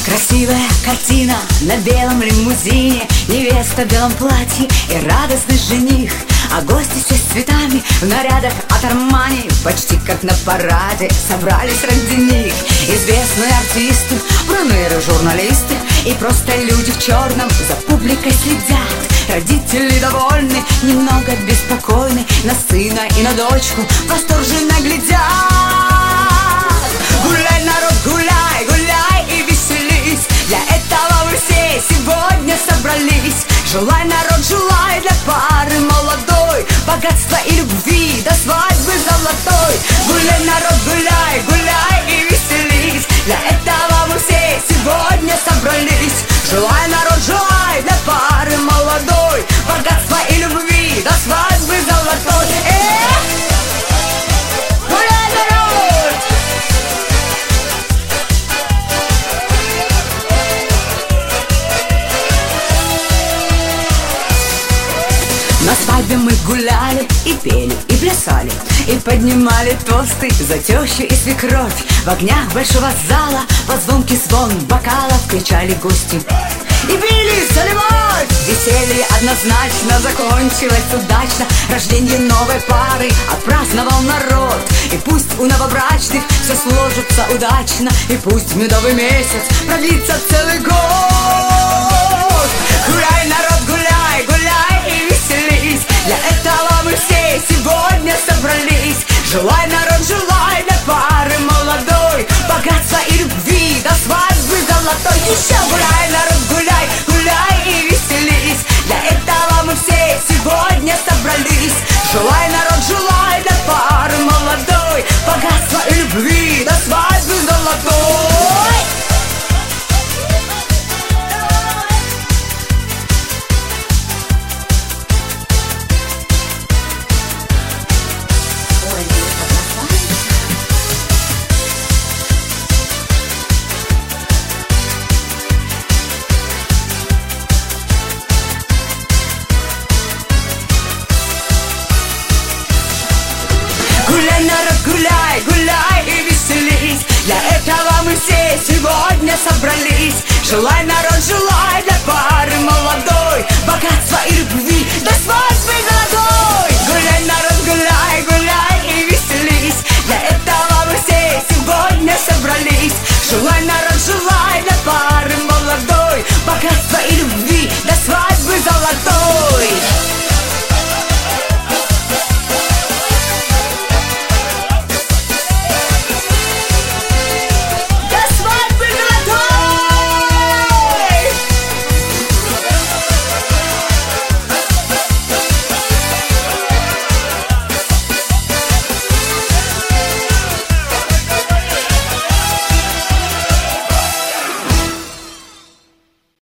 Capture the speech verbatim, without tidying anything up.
Красивая картина на белом лимузине, невеста в белом платье и радостный жених, а гости все с цветами в нарядах от Армани, почти как на параде собрались ради них. Известные артисты, брунеры, журналисты и просто люди в черном за публикой следят. Родители довольны, немного беспокойны, на сына и на дочку восторженно глядят. Гуляй, народ, гуляй, гуляй и веселись, для этого мы все сегодня собрались. Желай, народ, желай для пары молодой богатства и любви до свадьбы золотой. Гуляй, народ, гуляй, гуляй и веселись, для этого мы все сегодня собрались. Желай, народ, желай для пары молодой богатства и любви до свадьбы золотой. Эх! Гуляй, народ! На свадьбе мы гуляли и пели, и плясали, и поднимали тосты за тещу и свекровь. В огнях большого зала под звонкий звон бокалов кричали гости и били за любовь. Веселье однозначно закончилось удачно, рождение новой пары отпраздновал народ. И пусть у новобрачных все сложится удачно, и пусть медовый месяц продлится целый год. Гуляй, народ, гуляй, гуляй и веселись, для этого мы все сегодня собрались. Желай, народ, желай для пары молодой богатства и любви до свадьбы золотой. Еще гуляй, народ, гуляй, гуляй и веселись, для этого мы все сегодня собрались. Желай, народ, желай для пары молодой богатства и любви до свадьбы золотой. Гуляй, народ, гуляй, гуляй и веселись, для этого мы все сегодня собрались. Желай, народ, желай